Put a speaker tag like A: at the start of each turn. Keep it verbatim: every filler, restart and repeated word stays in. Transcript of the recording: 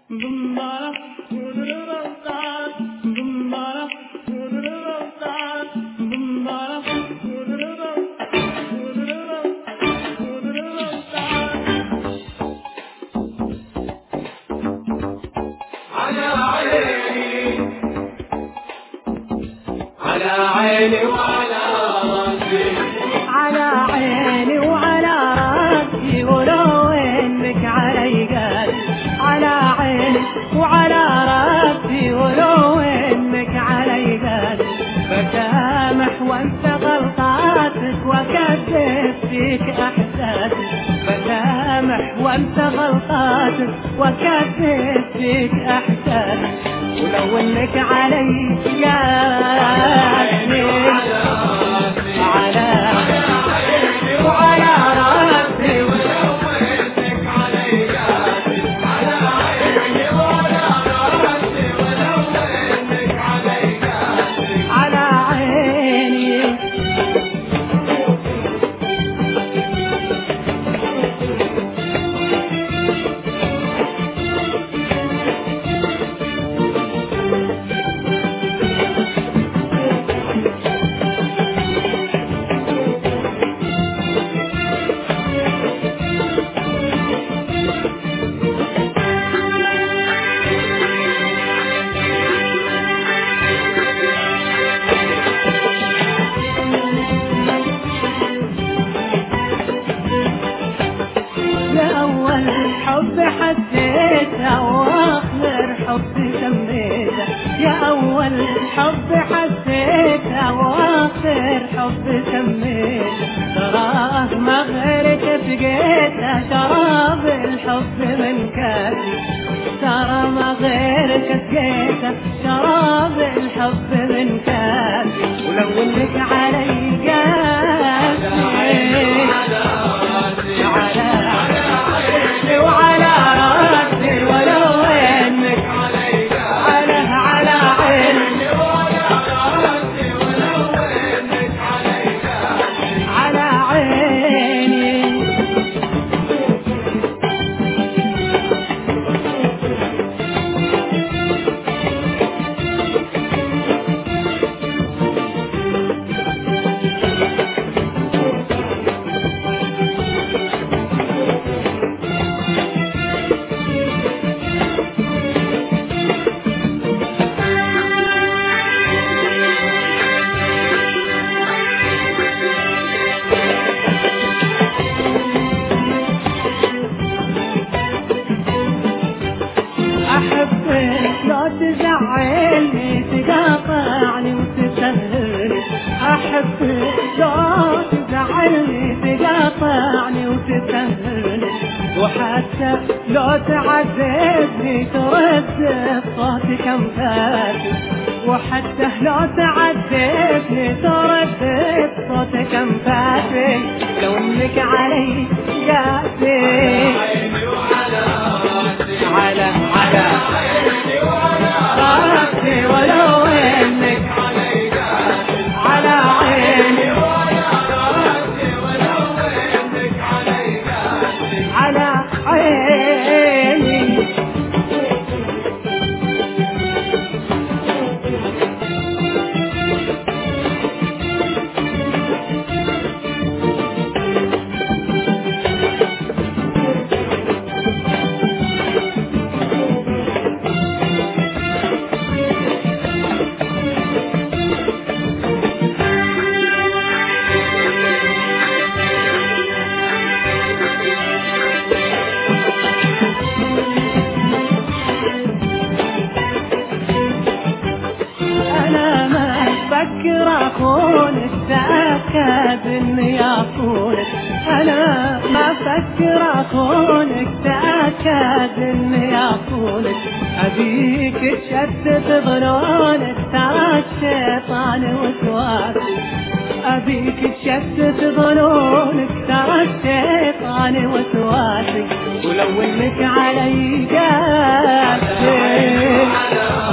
A: عيني وعلى راسي،
B: على عيني وعلى راسي، ولو انك علي قاسي. على عيني وعلى راسي، ولو انك علي قاسي. بسامح وانسى غلطاتك واكذب فيك احساسي. بسامح وانسى غلطاتك واكذب فيك احساسي. ولو انك علي قاسي، على عيني وعلى راسي،
A: ولو انك علي قاسي. على عيني وعلى راسي، ولو انك علي قاسي.
B: على عيني. حب حسيته واخر حب سميته. يا اول حب حسيته واخر حب سميته. تراه ما غيرك سقيته شراب الحب من كاسي. ترى ما غيرك سقيته شراب الحب من كاسي. ولو انك علي قاسي، وعلى راسي، ولو انك على على عيني
A: وعلى راسي، ولو انك علي قاسي.
B: على عيني. أحبك لو تزعلني تقاطعني وتسهلني. أحبك لو تزعلني تقاطعني وتسهلني. وحتى لو تعذبني ترد صوتك أنفاسي. وحتى لو تعذبني ترد صوتك أنفاسي. لو انك علي قاسي، على على
A: عيني وعلى
B: راسي، ولو انك
A: علي قاسي.
B: على عيني
A: وعلى راسي، ولو انك علي قاسي.
B: على عيني. أنا ما أفكر أكونك، تأكد إني أكونك. أنا ما أفكر أكونك، تأكد إني أكونك. أبيك تشتت ظنونك، ترى الشيطان وسواسي. أبيك تشتت ظنونك، ترى الشيطان وسواسي. ولو إنك علي قاسي،